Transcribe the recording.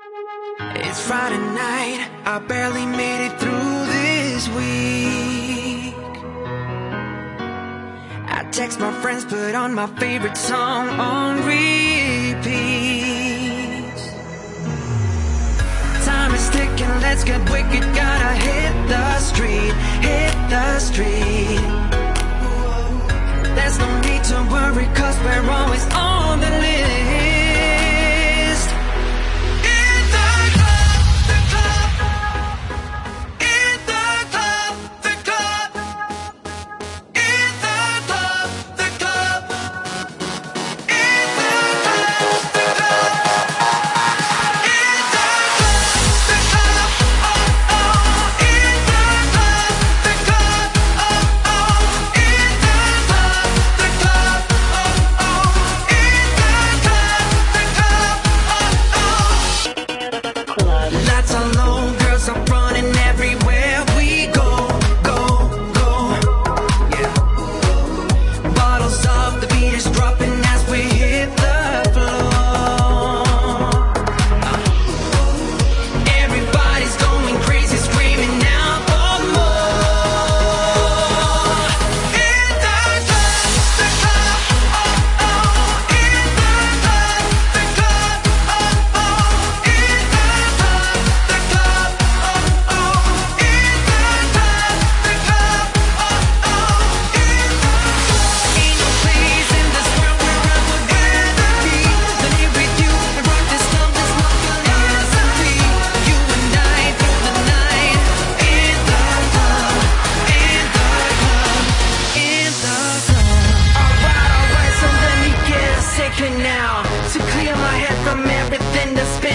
It's Friday night, I barely made it through this week. I text my friends, put on my favorite song on repeat. Time is ticking, let's get wicked, gotta hit the street, hit the street. There's no need to worry, cause we're always on the list. Now to clear my head from everything that's been